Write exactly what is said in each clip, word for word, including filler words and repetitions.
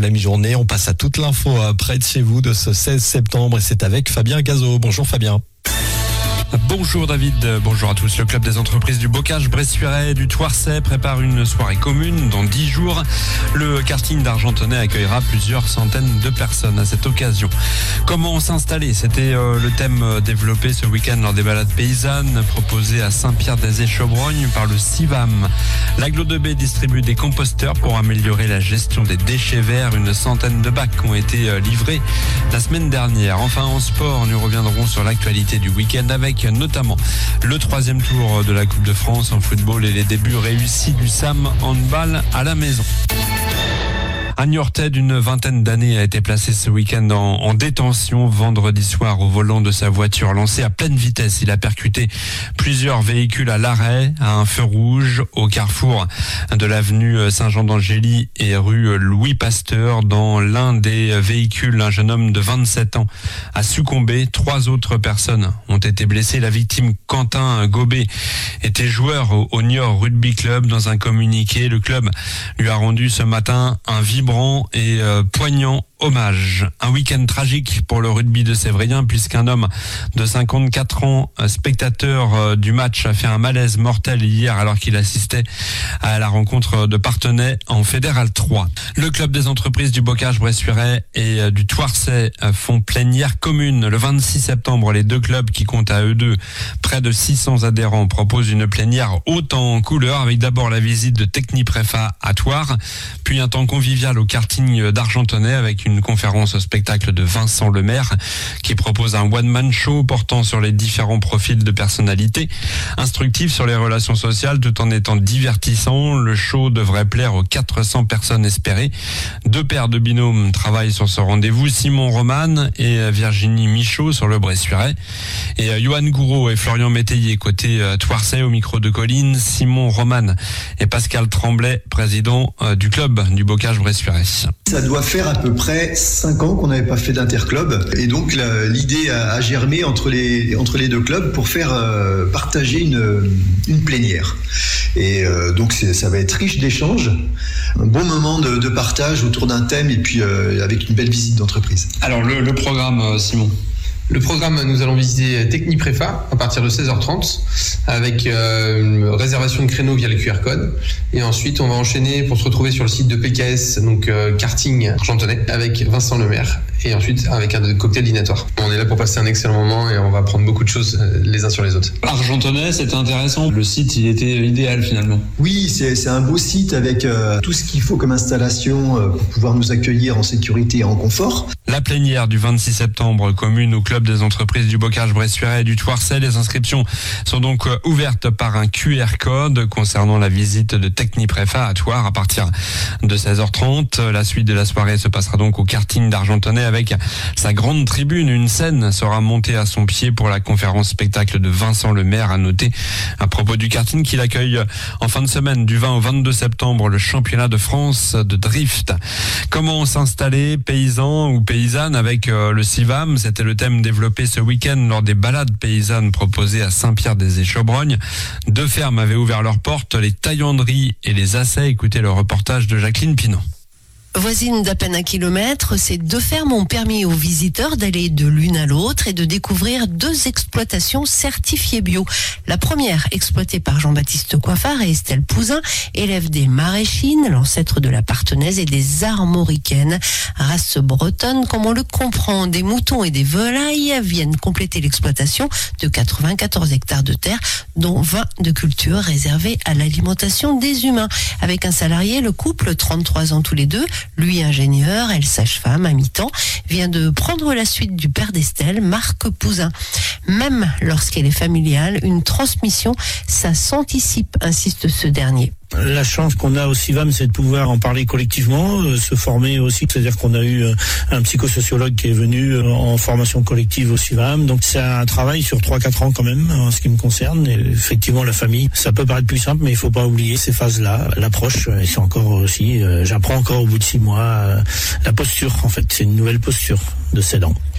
la mi-journée. On passe à toute l'info près de chez vous de ce seize septembre et c'est avec Fabien Gazot. Bonjour Fabien. Bonjour David, bonjour à tous. Le club des entreprises du Bocage, Bressuiret et du Thouarçay prépare une soirée commune dans dix jours. Le karting d'Argentonnay accueillera plusieurs centaines de personnes à cette occasion. Comment s'installer ? C'était euh, le thème développé ce week-end lors des balades paysannes proposées à Saint-Pierre-des-Échebrogne par le CIVAM. L'Agglo de Baie distribue des composteurs pour améliorer la gestion des déchets verts. Une centaine de bacs ont été euh, livrés la semaine dernière. Enfin en sport, nous reviendrons sur l'actualité du week-end avec notamment le troisième tour de la Coupe de France en football et les débuts réussis du Sam Handball à la maison. Un Niortais d'une vingtaine d'années a été placé ce week-end en, en détention vendredi soir au volant de sa voiture lancée à pleine vitesse. Il a percuté plusieurs véhicules à l'arrêt, à un feu rouge, au carrefour de l'avenue Saint-Jean-d'Angély et rue Louis Pasteur. Dans l'un des véhicules, un jeune homme de vingt-sept ans a succombé. Trois autres personnes ont été blessées. La victime, Quentin Gobet, était joueur au, au Niort Rugby Club. Dans un communiqué, le club lui a rendu ce matin un vibrant et euh, poignant hommage. Un week-end tragique pour le rugby de Sévrien puisqu'un homme de cinquante-quatre ans, spectateur euh, du match, a fait un malaise mortel hier alors qu'il assistait à la rencontre de Parthenay en Fédéral trois. Le club des entreprises du Bocage, Bressuiret et euh, du Thouarçay euh, font plénière commune. Le vingt-six septembre, les deux clubs qui comptent à eux deux près de six cents adhérents proposent une plénière haute en couleur avec d'abord la visite de Technipréfa à Thouars, puis un temps convivial au karting d'Argentonnay avec une conférence au spectacle de Vincent Lemaire qui propose un one-man show portant sur les différents profils de personnalités, instructif sur les relations sociales tout en étant divertissant. Le show devrait plaire aux quatre cents personnes espérées. Deux paires de binômes travaillent sur ce rendez-vous, Simon Roman et Virginie Michaud sur le Bressuiret et Johan Gouraud et Florian Métayer côté Thouarçay au micro de Colline, Simon Roman et Pascal Tremblay, président du club du Bocage Bressuiret. Ça doit faire à peu près cinq ans qu'on n'avait pas fait d'interclub et donc la, l'idée a, a germé entre les, entre les deux clubs pour faire euh, partager une, une plénière. Et euh, donc c'est, ça va être riche d'échanges, un bon moment de, de partage autour d'un thème et puis euh, avec une belle visite d'entreprise. Alors le, le programme, Simon ? Le programme, nous allons visiter Technipréfa à partir de seize heures trente avec euh, une réservation de créneau via le Q R code. Et ensuite, on va enchaîner pour se retrouver sur le site de P K S, donc euh, karting Argentonnay, avec Vincent Lemaire. Et ensuite, avec un cocktail dînatoire. On est là pour passer un excellent moment et on va apprendre beaucoup de choses les uns sur les autres. Argentonnay, c'était intéressant. Le site, il était idéal finalement. Oui, c'est, c'est un beau site avec euh, tout ce qu'il faut comme installation euh, pour pouvoir nous accueillir en sécurité et en confort. La plénière du vingt-six septembre commune au club des entreprises du Bocage, Bressuiret et du Thouarçay. Les inscriptions sont donc ouvertes par un Q R code concernant la visite de Technipréfa à Thouars à partir de seize heures trente. La suite de la soirée se passera donc au karting d'Argentonnay avec sa grande tribune. Une scène sera montée à son pied pour la conférence spectacle de Vincent Lemaire. À noter à propos du karting qu'il accueille en fin de semaine du vingt au vingt-deux septembre le championnat de France de drift. Comment s'installer paysan ou paysanne avec le CIVAM? C'était le thème développé ce week-end lors des balades paysannes proposées à Saint-Pierre-des-Échebrogne. Deux fermes avaient ouvert leurs portes, les Taillanderies et les Assais. Écoutez le reportage de Jacqueline Pinon. Voisines d'à peine un kilomètre, ces deux fermes ont permis aux visiteurs d'aller de l'une à l'autre et de découvrir deux exploitations certifiées bio. La première, exploitée par Jean-Baptiste Coiffard et Estelle Pouzin, élève des Maréchines, l'ancêtre de la Partenaise, et des Armoricaines, race bretonne comme on le comprend. Des moutons et des volailles viennent compléter l'exploitation de quatre-vingt-quatorze hectares de terre, dont vingt de cultures réservées à l'alimentation des humains. Avec un salarié, le couple, trente-trois ans tous les deux, lui ingénieur, elle sage-femme à mi-temps, vient de prendre la suite du père d'Estelle, Marc Pouzin. Même lorsqu'elle est familiale, une transmission, ça s'anticipe, insiste ce dernier. La chance qu'on a au CIVAM, c'est de pouvoir en parler collectivement, euh, se former aussi. C'est-à-dire qu'on a eu euh, un psychosociologue qui est venu euh, en formation collective au CIVAM. Donc c'est un travail sur trois quatre ans quand même, en ce qui me concerne. Et effectivement, la famille, ça peut paraître plus simple, mais il faut pas oublier ces phases-là. L'approche, et c'est encore aussi, euh, j'apprends encore au bout de six mois, euh, la posture, en fait. C'est une nouvelle posture de cédant.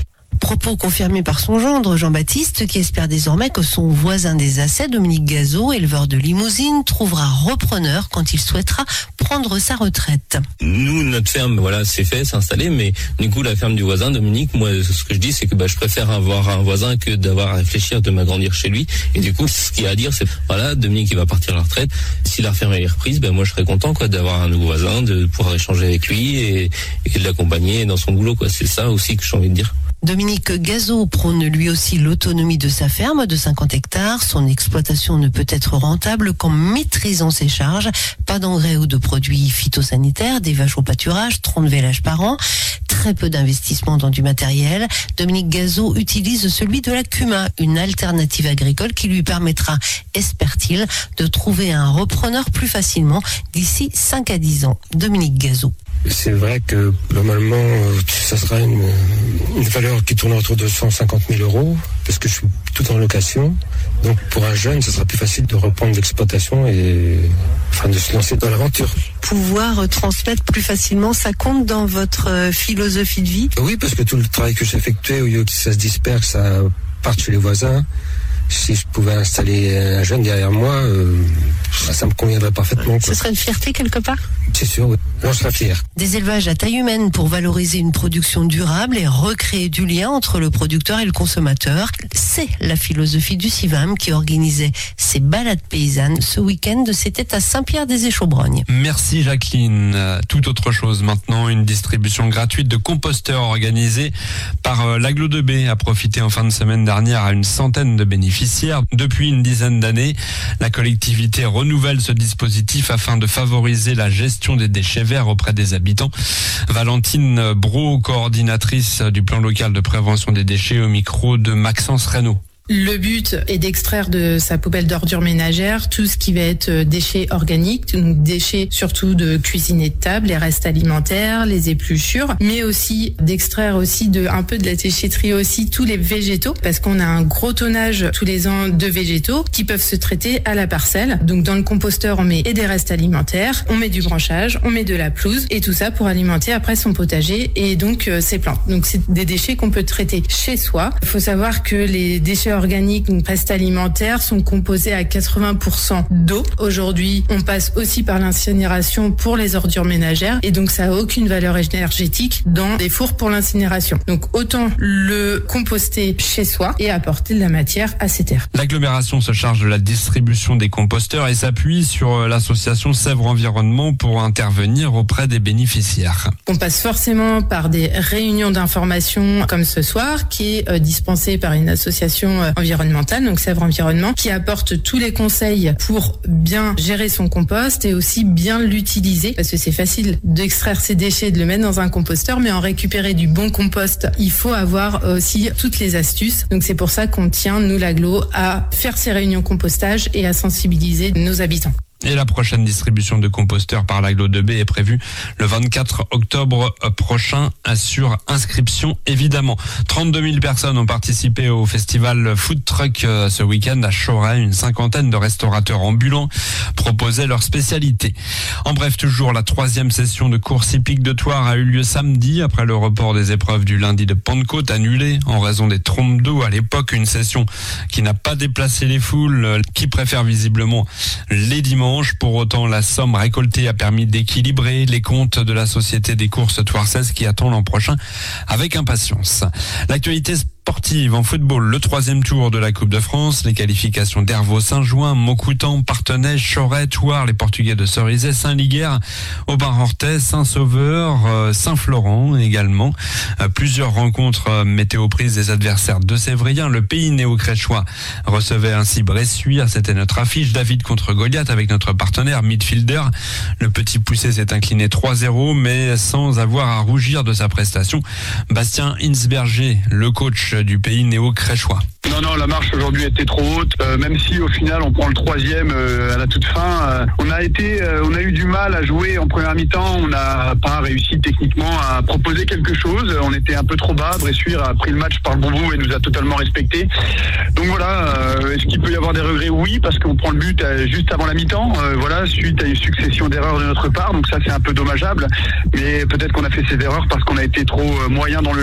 Propos confirmés par son gendre Jean-Baptiste, qui espère désormais que son voisin des Assets, Dominique Gazot, éleveur de limousines, trouvera repreneur quand il souhaitera prendre sa retraite. Nous, notre ferme, voilà, c'est fait, c'est installé, mais du coup, la ferme du voisin, Dominique, moi, ce que je dis, c'est que bah, je préfère avoir un voisin que d'avoir à réfléchir de m'agrandir chez lui. Et du coup, ce qu'il y a à dire, c'est, voilà, Dominique, il va partir à la retraite. Si la ferme est reprise, ben moi, je serais content, quoi, d'avoir un nouveau voisin, de pouvoir échanger avec lui et, et de l'accompagner dans son boulot, quoi. C'est ça aussi que j'ai envie de dire. Dominique Gazot prône lui aussi l'autonomie de sa ferme de cinquante hectares. Son exploitation ne peut être rentable qu'en maîtrisant ses charges. Pas d'engrais ou de produits phytosanitaires, des vaches au pâturage, trente vélages par an. Très peu d'investissement dans du matériel. Dominique Gazot utilise celui de la Cuma, une alternative agricole qui lui permettra, espère-t-il, de trouver un repreneur plus facilement d'ici cinq à dix ans. Dominique Gazot. C'est vrai que normalement, ça sera une, une valeur qui tourne autour de cent cinquante mille euros, parce que je suis tout en location. Donc pour un jeune, ce sera plus facile de reprendre l'exploitation et enfin de se lancer dans l'aventure. Pouvoir transmettre plus facilement, ça compte dans votre philosophie de vie ? Oui, parce que tout le travail que j'ai effectué, au lieu que ça se disperse, ça parte chez les voisins. Si je pouvais installer un jeune derrière moi, euh, ça, ça me conviendrait parfaitement, quoi. Ce serait une fierté quelque part ? C'est sûr, oui. On sera fiers. Des élevages à taille humaine pour valoriser une production durable et recréer du lien entre le producteur et le consommateur. C'est la philosophie du CIVAM qui organisait ses balades paysannes ce week-end. C'était à Saint-Pierre-des-Échaubrognes. Merci Jacqueline. Tout autre chose maintenant, une distribution gratuite de composteurs organisée par l'Agglo de B a profité en fin de semaine dernière à une centaine de bénéficiaires. Depuis une dizaine d'années, la collectivité renouvelle ce dispositif afin de favoriser la gestion des déchets verts auprès des habitants. Valentine Brault, coordinatrice du plan local de prévention des déchets, au micro de Maxence Reynaud. Le but est d'extraire de sa poubelle d'ordures ménagères tout ce qui va être déchets organiques, donc déchets surtout de cuisine et de table, les restes alimentaires, les épluchures, mais aussi d'extraire aussi de un peu de la déchetterie aussi tous les végétaux, parce qu'on a un gros tonnage tous les ans de végétaux qui peuvent se traiter à la parcelle. Donc dans le composteur, on met et des restes alimentaires, on met du branchage, on met de la pelouse et tout ça pour alimenter après son potager et donc euh, ses plantes. Donc c'est des déchets qu'on peut traiter chez soi. Il faut savoir que les déchets organiques, donc restes alimentaires, sont composés à quatre-vingts pour cent d'eau. Aujourd'hui, on passe aussi par l'incinération pour les ordures ménagères et donc ça n'a aucune valeur énergétique dans des fours pour l'incinération. Donc autant le composter chez soi et apporter de la matière à ces terres. L'agglomération se charge de la distribution des composteurs et s'appuie sur l'association Sèvres Environnement pour intervenir auprès des bénéficiaires. On passe forcément par des réunions d'information comme ce soir, qui est dispensée par une association environnementale, donc Sèvres Environnement, qui apporte tous les conseils pour bien gérer son compost et aussi bien l'utiliser, parce que c'est facile d'extraire ses déchets et de le mettre dans un composteur, mais en récupérer du bon compost, il faut avoir aussi toutes les astuces. Donc c'est pour ça qu'on tient, nous l'Agglo, à faire ces réunions compostage et à sensibiliser nos habitants. Et la prochaine distribution de composteurs par l'Agglo de B est prévue le vingt-quatre octobre prochain, sur inscription évidemment. trente-deux mille personnes ont participé au festival Food Truck ce week-end à Choret. Une cinquantaine de restaurateurs ambulants proposaient leur spécialité. En bref, toujours la troisième session de course hippique de Thouars a eu lieu samedi après le report des épreuves du lundi de Pentecôte annulé en raison des trompes d'eau à l'époque. Une session qui n'a pas déplacé les foules, qui préfèrent visiblement les dimanches. Pour autant, la somme récoltée a permis d'équilibrer les comptes de la Société des courses Thouarsaise qui attend l'an prochain avec impatience. L'actualité sportive en football, le troisième tour de la Coupe de France, les qualifications d'Hervaux, Saint-Jouin, Montcoutan, Parthenay, Choret, Thouars, les Portugais de Cerizay, Saint-Liguerre, Aubin-Hortais, Saint-Sauveur, Saint-Florent également. Plusieurs rencontres météo prises des adversaires de Sévrien. Le pays néo-créchois recevait ainsi Bressuire, c'était notre affiche. David contre Goliath avec notre partenaire midfielder. Le petit poussé s'est incliné trois zéro, mais sans avoir à rougir de sa prestation. Bastien Hinsberger, le coach du pays néo-créchois. Non, non, la marche aujourd'hui était trop haute, euh, même si au final on prend le troisième euh, à la toute fin. Euh, on a été, euh, on a eu du mal à jouer en première mi-temps, on n'a pas réussi techniquement à proposer quelque chose. On était un peu trop bas, Bressuire a pris le match par le bon bout et nous a totalement respecté. Donc voilà, euh, est-ce qu'il peut y avoir des regrets? Oui, parce qu'on prend le but euh, juste avant la mi-temps, euh, voilà, suite à une succession d'erreurs de notre part, donc ça c'est un peu dommageable, mais peut-être qu'on a fait ces erreurs parce qu'on a été trop euh, moyen dans le jeu.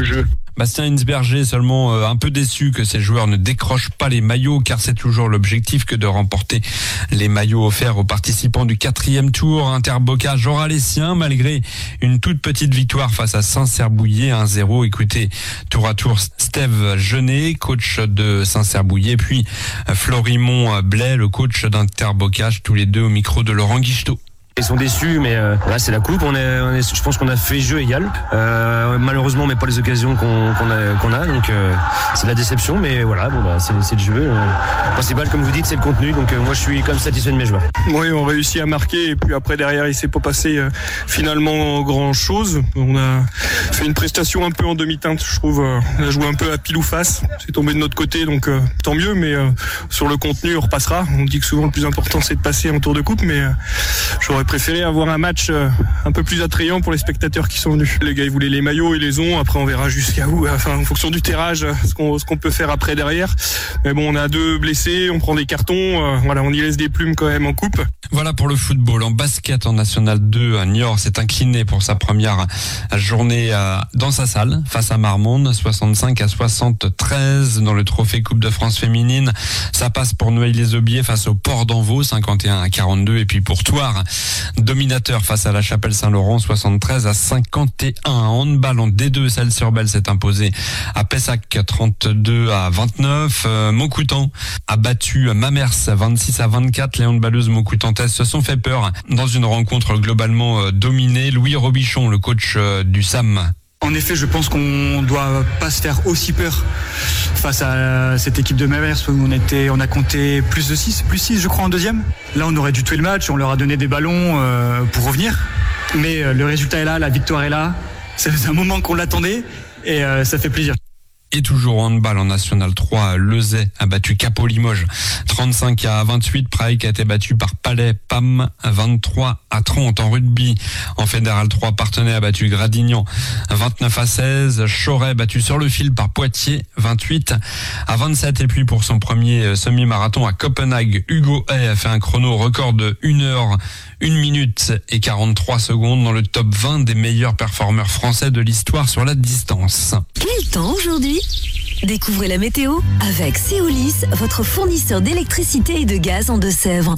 Bastien Hinsberger seulement euh, un peu déçu que ses joueurs ne décrochent pas les maillots, car c'est toujours l'objectif que de remporter les maillots offerts aux participants du quatrième tour. Inter-Bocage aura les siens malgré une toute petite victoire face à Saint-Cerbouillet un zéro. Écoutez tour à tour Steve Genet, coach de Saint-Cerbouillet, puis Florimond Blais, le coach d'Inter-Bocage, tous les deux au micro de Laurent Guichetot. Ils sont déçus, mais euh, là c'est la coupe. On est, on est, je pense qu'on a fait jeu égal. Euh, malheureusement, mais pas les occasions qu'on, qu'on a, qu'on a. Donc euh, c'est de la déception, mais voilà, bon bah c'est, c'est le jeu. Le principal, comme vous dites, c'est le contenu. Donc euh, moi, je suis quand même satisfait de mes joueurs. Oui, on réussit à marquer, et puis après derrière, il s'est pas passé euh, finalement grand chose. On a fait une prestation un peu en demi-teinte, je trouve. Euh, on a joué un peu à pile ou face. C'est tombé de notre côté, donc euh, tant mieux. Mais euh, sur le contenu, on repassera. On dit que souvent le plus important, c'est de passer en tour de coupe, mais euh, j'aurais préféré avoir un match euh, un peu plus attrayant pour les spectateurs qui sont venus. Les gars, ils voulaient les maillots, ils les ont. Après, on verra jusqu'à où, enfin, en fonction du tirage, ce qu'on, ce qu'on peut faire après derrière. Mais bon, on a deux blessés, on prend des cartons. Euh, voilà, on y laisse des plumes quand même en coupe. Voilà pour le football. En basket, en National deux, Niort s'est incliné pour sa première journée dans sa salle face à Marmande, soixante-cinq à soixante-treize dans le trophée Coupe de France féminine. Ça passe pour Noailles-les-Aubiers face au Port d'Envaux, cinquante et un à quarante-deux. Et puis pour Thouars, dominateur face à la Chapelle-Saint-Laurent, soixante-treize à cinquante et un. En handball, en D deux, Celles-sur-Belle s'est imposé à Pessac, trente-deux à vingt-neuf. Euh, Montcoutan a battu Mamers, vingt-six à vingt-quatre. Les handballeuses montcoutanaises se sont fait peur dans une rencontre globalement euh, dominée. Louis Robichon, le coach euh, du S A M. En effet, je pense qu'on doit pas se faire aussi peur face à cette équipe de Mamers où on était, on a compté plus de six, plus six, je crois, en deuxième. Là, on aurait dû tuer le match, on leur a donné des ballons euh, pour revenir. Mais euh, le résultat est là, la victoire est là. Ça faisait un moment qu'on l'attendait et euh, ça fait plaisir. Et toujours en handball en National trois, Lezay a battu Capo Limoges trente-cinq à vingt-huit. Prague a été battu par Palais P A M vingt-trois à trente. En rugby, en Fédéral trois, Partenay a battu Gradignan vingt-neuf à seize. Choret battu sur le fil par Poitiers vingt-huit à vingt-sept. Et puis pour son premier semi-marathon à Copenhague, Hugo Hay a fait un chrono record de une heure, une minute et quarante-trois secondes dans le top vingt des meilleurs performeurs français de l'histoire sur la distance. Quel temps aujourd'hui ? Découvrez la météo avec Céolis, votre fournisseur d'électricité et de gaz en Deux-Sèvres.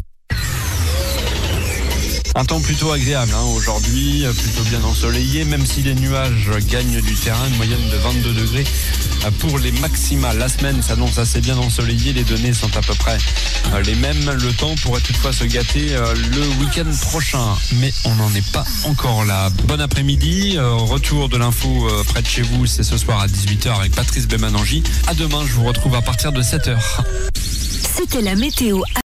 Un temps plutôt agréable hein, aujourd'hui, plutôt bien ensoleillé, même si les nuages gagnent du terrain, une moyenne de vingt-deux degrés pour les maximales. La semaine s'annonce assez bien ensoleillée, les données sont à peu près les mêmes. Le temps pourrait toutefois se gâter le week-end prochain, mais on n'en est pas encore là. Bon après-midi, retour de l'info près de chez vous, c'est ce soir à dix-huit heures avec Patrice Bémanangi. À demain, je vous retrouve à partir de sept heures. C'était la météo.